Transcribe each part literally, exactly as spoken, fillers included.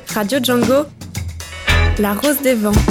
Radio Django, la rose des vents.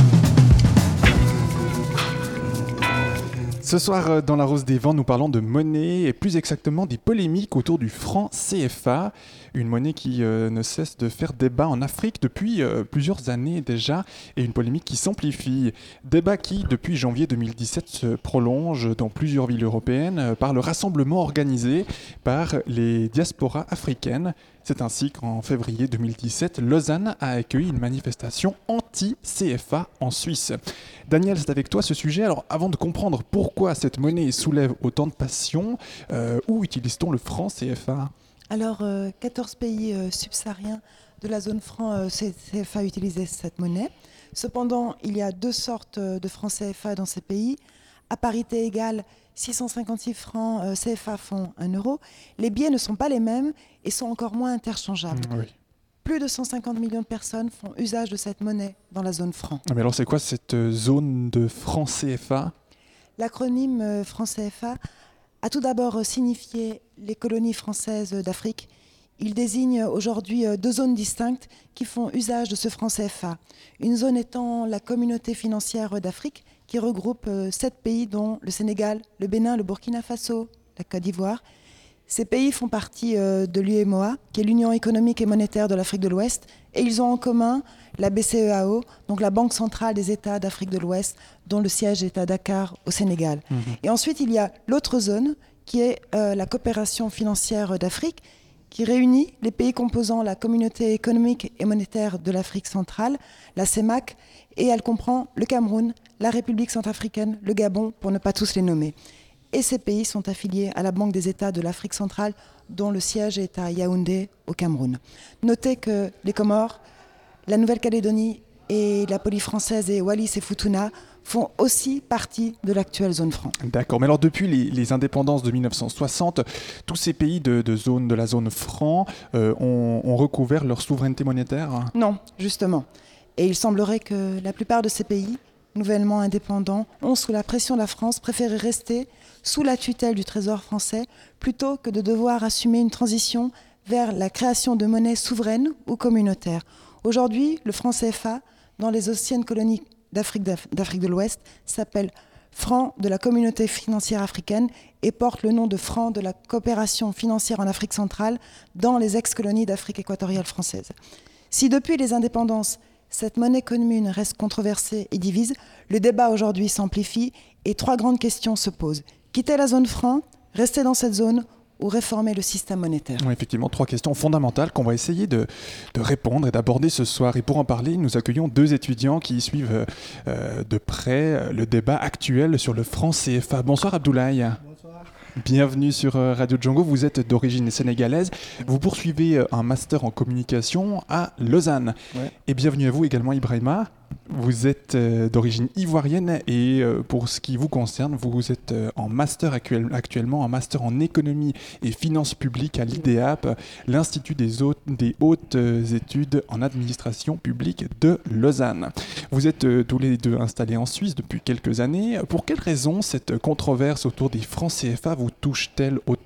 Ce soir, dans la Rose des Vents, nous parlons de monnaie et plus exactement des polémiques autour du franc C F A, une monnaie qui euh, ne cesse de faire débat en Afrique depuis euh, plusieurs années déjà et une polémique qui s'amplifie. Débat qui, depuis janvier deux mille dix-sept, se prolonge dans plusieurs villes européennes euh, par le rassemblement organisé par les diasporas africaines. C'est ainsi qu'en février deux mille dix-sept, Lausanne a accueilli une manifestation anti-C F A en Suisse. Daniel, c'est avec toi ce sujet. Alors, avant de comprendre pourquoi cette monnaie soulève autant de passion, euh, où utilise-t-on le franc C F A ? Alors, euh, quatorze pays euh, subsahariens de la zone franc euh, C F A utilisaient cette monnaie. Cependant, il y a deux sortes euh, de francs C F A dans ces pays. À parité égale, six cent cinquante-six francs euh, C F A font un euro. Les billets ne sont pas les mêmes et sont encore moins interchangeables. Mmh, oui. Plus de cent cinquante millions de personnes font usage de cette monnaie dans la zone franc. Mais alors, c'est quoi cette zone de franc C F A ? L'acronyme euh, franc C F A a tout d'abord euh, signifié les colonies françaises d'Afrique. Il désigne aujourd'hui euh, deux zones distinctes qui font usage de ce franc C F A. Une zone étant la communauté financière d'Afrique qui regroupe euh, sept pays dont le Sénégal, le Bénin, le Burkina Faso, la Côte d'Ivoire. Ces pays font partie euh, de l'U E M O A, qui est l'Union économique et monétaire de l'Afrique de l'Ouest, et ils ont en commun la B C E A O, donc la Banque centrale des États d'Afrique de l'Ouest, dont le siège est à Dakar, au Sénégal. Mmh. Et ensuite, il y a l'autre zone, qui est euh, la coopération financière d'Afrique, qui réunit les pays composant la communauté économique et monétaire de l'Afrique centrale, la C E M A C, et elle comprend le Cameroun, la République centrafricaine, le Gabon, pour ne pas tous les nommer. Et ces pays sont affiliés à la Banque des États de l'Afrique centrale, dont le siège est à Yaoundé, au Cameroun. Notez que les Comores, la Nouvelle-Calédonie et la Polynésie française et Wallis et Futuna font aussi partie de l'actuelle zone franc. D'accord, mais alors depuis les, les indépendances de mille neuf cent soixante, tous ces pays de, de, zone, de la zone franc euh, ont, ont recouvert leur souveraineté monétaire ? Non, justement. Et il semblerait que la plupart de ces pays, nouvellement indépendants, ont, sous la pression de la France, préféré rester sous la tutelle du Trésor français plutôt que de devoir assumer une transition vers la création de monnaies souveraines ou communautaires. Aujourd'hui, le franc C F A, dans les anciennes colonies d'Afrique, d'Afrique de l'Ouest, s'appelle franc de la communauté financière africaine et porte le nom de franc de la coopération financière en Afrique centrale dans les ex-colonies d'Afrique équatoriale française. Si depuis les indépendances, cette monnaie commune reste controversée et divise, le débat aujourd'hui s'amplifie et trois grandes questions se posent. Quitter la zone franc, rester dans cette zone ou réformer le système monétaire ? Oui, effectivement, trois questions fondamentales qu'on va essayer de, de répondre et d'aborder ce soir. Et pour en parler, nous accueillons deux étudiants qui suivent euh, de près le débat actuel sur le franc C F A. Bonsoir Abdoulaye. Bonsoir. Bienvenue sur Radio Django, vous êtes d'origine sénégalaise, vous poursuivez un master en communication à Lausanne. Ouais. Et bienvenue à vous également Ibrahima, vous êtes d'origine ivoirienne et pour ce qui vous concerne, vous êtes en master actuel, actuellement, en master en économie et finances publiques à l'I D A P, l'Institut des hautes, des hautes études en administration publique de Lausanne. Vous êtes tous les deux installés en Suisse depuis quelques années. Pour quelles raisons cette controverse autour des francs C F A vous touche-t-elle autant ?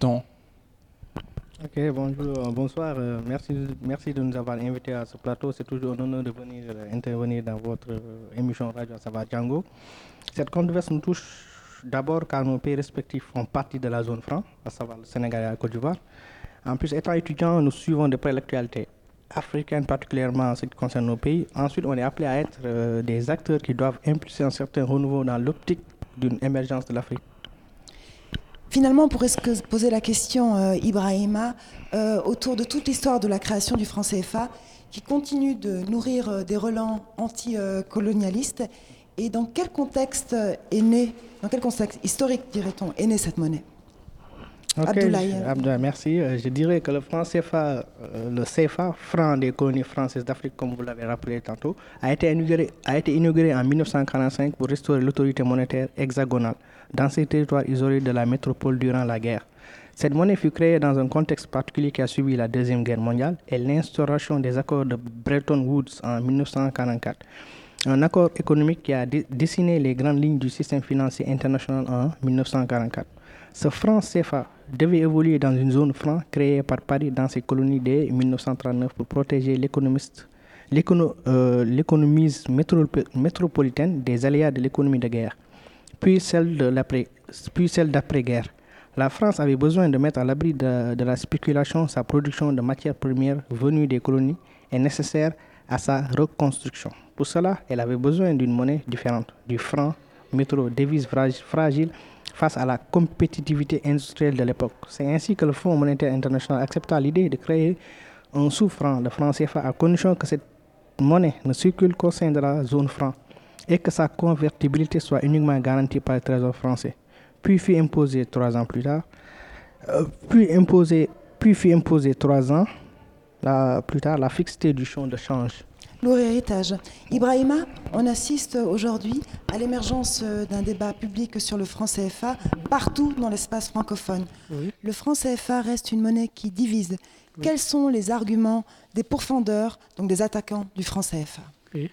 Ok, bonjour, bonsoir. Euh, merci, merci de nous avoir invités à ce plateau. C'est toujours un honneur de venir euh, intervenir dans votre euh, émission Radio Ça va Django. Cette controverse nous touche d'abord car nos pays respectifs font partie de la zone franc, à savoir le Sénégal et la Côte d'Ivoire. En plus, étant étudiants, nous suivons de près l'actualité africaine, particulièrement en ce qui concerne nos pays. Ensuite, on est appelé à être euh, des acteurs qui doivent impulser un certain renouveau dans l'optique d'une émergence de l'Afrique. Finalement, on pourrait se poser la question, euh, Ibrahima, euh, autour de toute l'histoire de la création du franc C F A, qui continue de nourrir euh, des relents anti-colonialistes. Et dans quel contexte est née, dans quel contexte historique, dirait-on, est née cette monnaie ? Ok, Abdoulaye. Abdoulaye, merci. Je dirais que le franc C F A, euh, le C F A, franc des colonies françaises d'Afrique, comme vous l'avez rappelé tantôt, a été inauguré, a été inauguré en mille neuf cent quarante-cinq pour restaurer l'autorité monétaire hexagonale dans ces territoires isolés de la métropole durant la guerre. Cette monnaie fut créée dans un contexte particulier qui a suivi la Deuxième Guerre mondiale et l'instauration des accords de Bretton Woods en mille neuf cent quarante-quatre. Un accord économique qui a dé- dessiné les grandes lignes du système financier international en mille neuf cent quarante-quatre. Ce franc C F A devait évoluer dans une zone franc créée par Paris dans ses colonies dès mille neuf cent trente-neuf pour protéger l'économiste euh, l'économie métropolitaine des aléas de l'économie de guerre, puis celle, de l'après, puis celle d'après-guerre. La France avait besoin de mettre à l'abri de, de la spéculation sa production de matières premières venues des colonies et nécessaire à sa reconstruction. Pour cela, elle avait besoin d'une monnaie différente, du franc, métro, devise fragile face à la compétitivité industrielle de l'époque. C'est ainsi que le Fonds monétaire international accepta l'idée de créer un sous-franc de franc C F A à condition que cette monnaie ne circule qu'au sein de la zone franc et que sa convertibilité soit uniquement garantie par le Trésor français. Puis fut imposé trois ans plus tard, euh, puis imposé, puis fut imposé trois ans là, plus tard la fixité du champ de change. Lourd héritage. Ibrahima, on assiste aujourd'hui à l'émergence d'un débat public sur le franc C F A partout dans l'espace francophone. Oui. Le franc C F A reste une monnaie qui divise. Oui. Quels sont les arguments des pourfendeurs, donc des attaquants du franc C F A? Oui.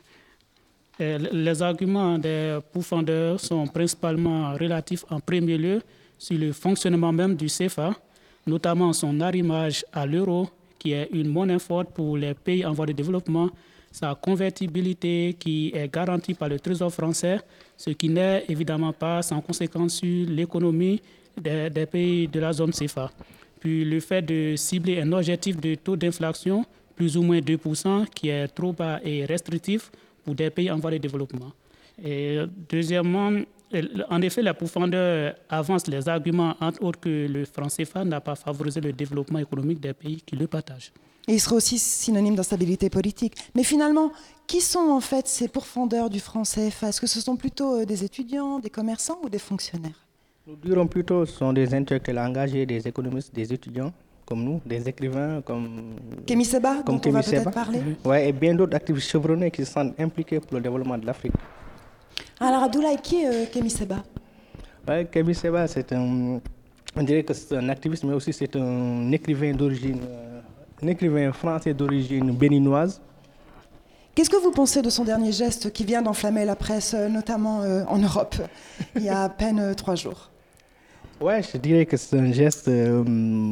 Les arguments des pourfendeurs sont principalement relatifs en premier lieu sur le fonctionnement même du C F A, notamment son arrimage à l'euro, qui est une monnaie forte pour les pays en voie de développement, sa convertibilité qui est garantie par le Trésor français, ce qui n'est évidemment pas sans conséquence sur l'économie des, des pays de la zone C F A. Puis le fait de cibler un objectif de taux d'inflation, plus ou moins deux pour cent, qui est trop bas et restrictif pour des pays en voie de développement. Et deuxièmement, en effet, les pourfendeurs avancent les arguments, entre autres, que le franc C F A n'a pas favorisé le développement économique des pays qui le partagent. Et il sera aussi synonyme d'instabilité politique. Mais finalement, qui sont en fait ces pourfendeurs du franc C F A? Est-ce que ce sont plutôt des étudiants, des commerçants ou des fonctionnaires? Nous dirons plutôt que ce sont des intellectuels engagés, des économistes, des étudiants comme nous, des écrivains comme Kémy Séba, dont on va peut-être parler. Oui, et bien d'autres activistes chevronnés qui se sentent impliqués pour le développement de l'Afrique. Alors Abdoulaye, qui est euh, Kémy Séba? Oui, Kémy Séba, c'est un, on dirait que c'est un activiste, mais aussi c'est un écrivain d'origine, euh, un écrivain français d'origine béninoise. Qu'est-ce que vous pensez de son dernier geste qui vient d'enflammer la presse, notamment euh, en Europe, il y a à peine euh, trois jours? Oui, je dirais que c'est un geste euh,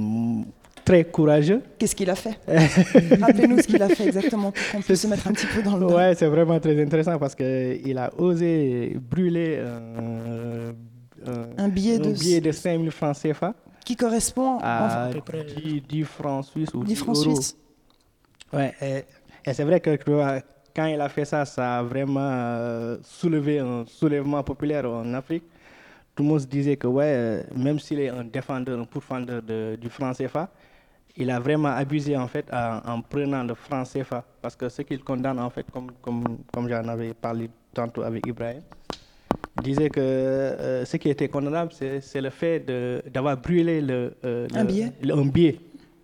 très courageux. Qu'est-ce qu'il a fait? Rappelez-nous ce qu'il a fait exactement pour qu'on puisse se mettre un petit peu dans le bain. Oui, c'est vraiment très intéressant parce qu'il a osé brûler euh, euh, un billet un de, billet de cinq mille francs C F A. Qui correspond à dix francs suisses ou dix francs suisses. Oui, et, et c'est vrai que quand il a fait ça, ça a vraiment euh, soulevé un soulèvement populaire en Afrique. Tout le monde se disait que ouais, même s'il est un défendeur, un pourfendeur de, du franc C F A, il a vraiment abusé en fait en, en prenant le franc C F A. Parce que ce qu'il condamne en fait, comme, comme, comme j'en avais parlé tantôt avec Ibrahim, il disait que euh, ce qui était condamnable, c'est, c'est le fait de, d'avoir brûlé le, euh, un, le, billet. Le, un billet.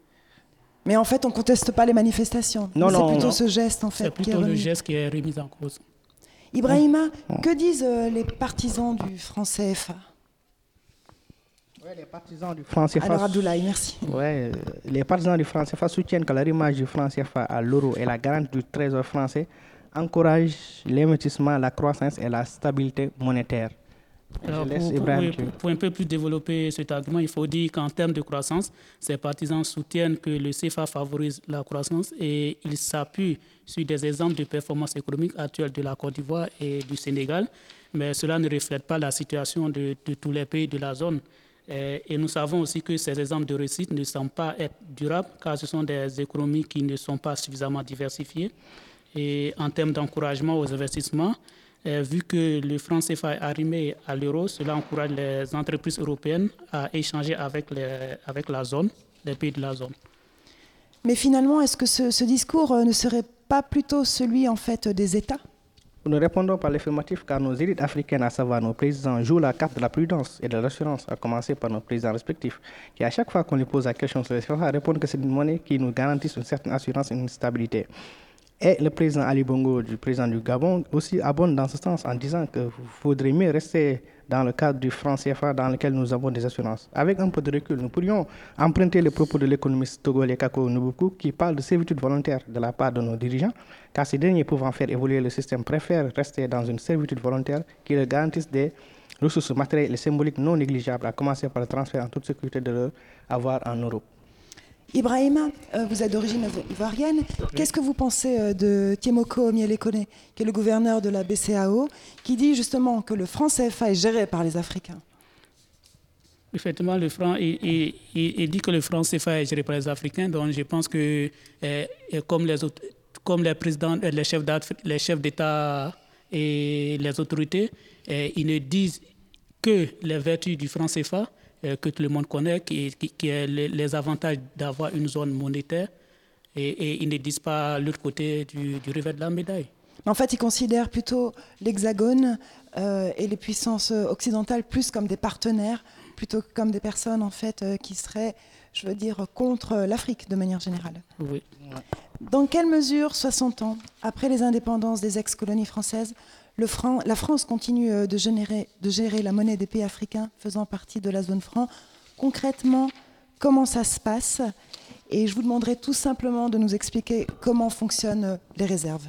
Mais en fait, on ne conteste pas les manifestations. Non, c'est non, plutôt non. ce geste en fait. C'est plutôt le geste qui est remis en cause. Ibrahima, que disent euh, les partisans du franc C F A? Ouais, les partisans du franc C F A. Alors Abdoulaye, merci. Ouais, les partisans du franc C F A soutiennent que l'arrimage du franc C F A à l'euro et la garantie du trésor français encourage l'investissement, la croissance et la stabilité monétaire. Alors, pour, pour, oui, pour, pour un peu plus développer cet argument, il faut dire qu'en termes de croissance, ces partisans soutiennent que le C F A favorise la croissance et ils s'appuient sur des exemples de performance économique actuelle de la Côte d'Ivoire et du Sénégal, mais cela ne reflète pas la situation de, de tous les pays de la zone. Et, et nous savons aussi que ces exemples de réussite ne semblent pas être durables car ce sont des économies qui ne sont pas suffisamment diversifiées. Et en termes d'encouragement aux investissements, Euh, vu que le franc C F A est arrimé à l'euro, cela encourage les entreprises européennes à échanger avec, les, avec la zone, les pays de la zone. Mais finalement, est-ce que ce, ce discours ne serait pas plutôt celui en fait des États? Nous répondons par l'affirmatif car nos élites africaines, à savoir nos présidents, jouent la carte de la prudence et de l'assurance, à commencer par nos présidents respectifs, qui à chaque fois qu'on lui pose la question sur le C F A, répondent que c'est une monnaie qui nous garantit une certaine assurance et une stabilité. Et le président Ali Bongo, le président du Gabon, aussi abonde dans ce sens en disant qu'il faudrait mieux rester dans le cadre du franc C F A dans lequel nous avons des assurances. Avec un peu de recul, nous pourrions emprunter les propos de l'économiste togolais Kako Nubuku qui parle de servitude volontaire de la part de nos dirigeants, car ces derniers pouvant faire évoluer le système préfèrent rester dans une servitude volontaire qui leur garantisse des ressources matérielles et symboliques non négligeables, à commencer par le transfert en toute sécurité de leur avoir en Europe. Ibrahima, euh, vous êtes d'origine ivoirienne. Oui. Qu'est-ce que vous pensez euh, de Tiemoko Omielekone, qui est le gouverneur de la B C A O, qui dit justement que le franc C F A est géré par les Africains? Effectivement, le franc, il, il, il, il dit que le franc C F A est géré par les Africains. Donc, je pense que, euh, comme les autres, comme les présidents, les chefs les chefs d'État et les autorités, euh, ils ne disent que les vertus du franc C F A, euh, que tout le monde connaît, qui, qui, qui est les, les avantages d'avoir une zone monétaire, et, et ils ne disent pas l'autre côté du, du revers de la médaille. En fait, ils considèrent plutôt l'Hexagone euh, et les puissances occidentales plus comme des partenaires, plutôt que comme des personnes en fait euh, qui seraient, je veux dire, contre l'Afrique de manière générale. Oui. Dans quelle mesure, soixante ans après les indépendances des ex-colonies françaises, le franc, la France continue de générer, de gérer la monnaie des pays africains faisant partie de la zone franc? Concrètement, comment ça se passe? Et je vous demanderai tout simplement de nous expliquer comment fonctionnent les réserves.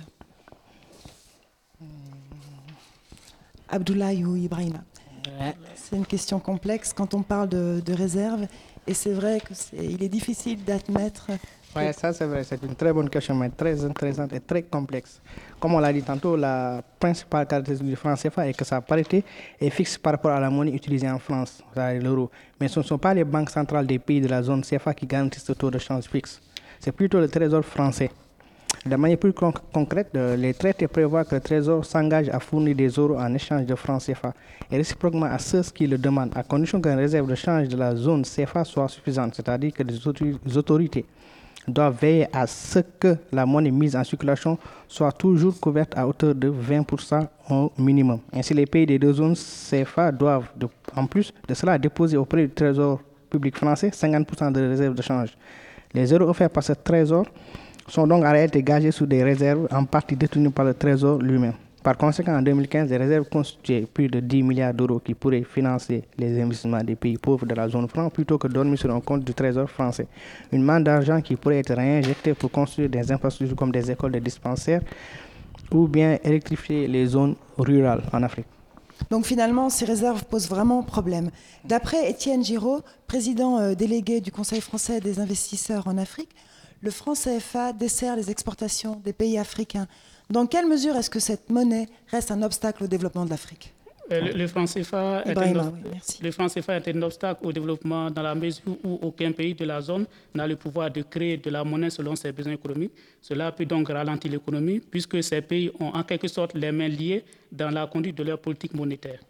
Abdoulaye ou Ibrahima? C'est une question complexe quand on parle de, de réserve, et c'est vrai qu'il est, est difficile d'admettre. Oui, ça c'est vrai, c'est une très bonne question, mais très intéressante et très complexe. Comme on l'a dit tantôt, la principale caractéristique du franc C F A est que sa parité est fixe par rapport à la monnaie utilisée en France, c'est-à-dire l'euro. Mais ce ne sont pas les banques centrales des pays de la zone C F A qui garantissent ce taux de change fixe. C'est plutôt le Trésor français. De manière plus con- concrète, les traités prévoient que le Trésor s'engage à fournir des euros en échange de francs C F A et réciproquement à ceux qui le demandent, à condition qu'une réserve de change de la zone C F A soit suffisante, c'est-à-dire que les autorités doivent veiller à ce que la monnaie mise en circulation soit toujours couverte à hauteur de vingt pour cent au minimum. Ainsi, les pays des deux zones C F A doivent, de, en plus de cela, déposer auprès du Trésor public français cinquante pour cent de réserves de change. Les euros offerts par ce Trésor sont donc en réalité gagés sous des réserves en partie détenues par le Trésor lui-même. Par conséquent, en deux mille quinze, les réserves constituaient plus de dix milliards d'euros qui pourraient financer les investissements des pays pauvres de la zone franc plutôt que dormir sur un compte du Trésor français. Une manne d'argent qui pourrait être réinjectée pour construire des infrastructures comme des écoles, des dispensaires ou bien électrifier les zones rurales en Afrique. Donc finalement, ces réserves posent vraiment problème. D'après Étienne Giraud, président euh, délégué du Conseil français des investisseurs en Afrique, le franc C F A dessert les exportations des pays africains. Dans quelle mesure est-ce que cette monnaie reste un obstacle au développement de l'Afrique? Le, le, franc C F A est Ibrahima, un, oui, merci. le franc C F A est un obstacle au développement dans la mesure où aucun pays de la zone n'a le pouvoir de créer de la monnaie selon ses besoins économiques. Cela peut donc ralentir l'économie puisque ces pays ont en quelque sorte les mains liées dans la conduite de leur politique monétaire.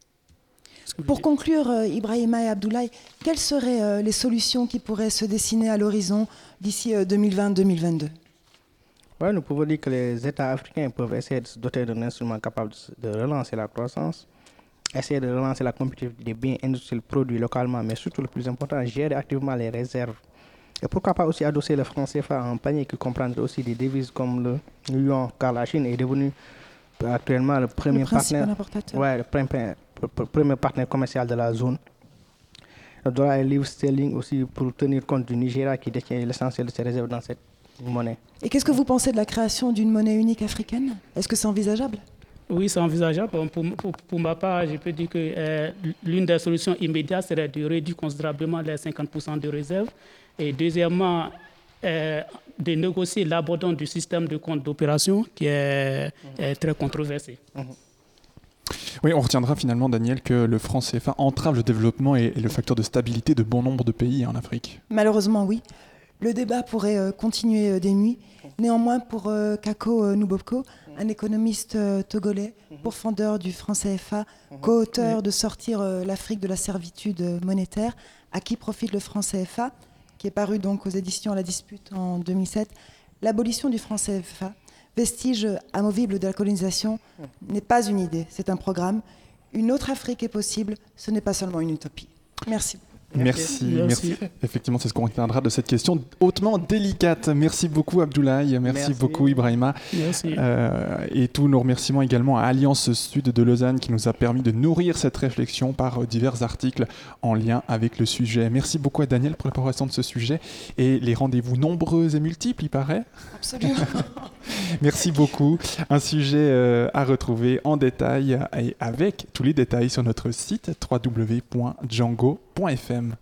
Pour conclure, euh, Ibrahima et Abdoulaye, quelles seraient euh, les solutions qui pourraient se dessiner à l'horizon d'ici euh, deux mille vingt deux mille vingt-deux? Oui, nous pouvons dire que les États africains peuvent essayer de se doter d'un instrument capable de relancer la croissance, essayer de relancer la compétitivité des biens industriels produits localement, mais surtout le plus important, gérer activement les réserves. Et pourquoi pas aussi adosser le franc C F A à un panier qui comprendrait aussi des devises comme le yuan, car la Chine est devenue actuellement le premier le partenaire, ouais, le premier, le premier partenaire commercial de la zone. Le dollar et le livre sterling aussi pour tenir compte du Nigeria qui détient l'essentiel de ses réserves dans cette monnaie. Et qu'est-ce que vous pensez de la création d'une monnaie unique africaine? Est-ce que c'est envisageable? Oui, c'est envisageable. Pour, pour, pour ma part, je peux dire que euh, l'une des solutions immédiates serait de réduire considérablement les cinquante pour cent de réserves. Et deuxièmement, euh, de négocier l'abandon du système de compte d'opération qui est, est très controversé. Mmh. Oui, on retiendra finalement, Daniel, que le franc C F A entrave le développement et, et le facteur de stabilité de bon nombre de pays en Afrique. Malheureusement, oui. Le débat pourrait euh, continuer euh, des nuits. Néanmoins, pour euh, Kako euh, Nuboko, un économiste euh, togolais, pourfendeur du franc C F A, co-auteur de Sortir euh, l'Afrique de la servitude monétaire, à qui profite le franc C F A, qui est paru donc aux éditions La Dispute en deux mille sept, l'abolition du franc C F A, vestige amovible de la colonisation, n'est pas une idée, c'est un programme. Une autre Afrique est possible, ce n'est pas seulement une utopie. Merci. Merci, merci. merci. Effectivement, c'est ce qu'on retiendra de cette question hautement délicate. Merci beaucoup, Abdoulaye. Merci, merci. beaucoup, Ibrahima. Merci. Euh, et tous nos remerciements également à Alliance Sud de Lausanne qui nous a permis de nourrir cette réflexion par divers articles en lien avec le sujet. Merci beaucoup à Daniel pour la préparation de ce sujet et les rendez-vous nombreux et multiples, il paraît. Absolument. Merci beaucoup. Un sujet euh, à retrouver en détail et avec tous les détails sur notre site w w w point django point f m.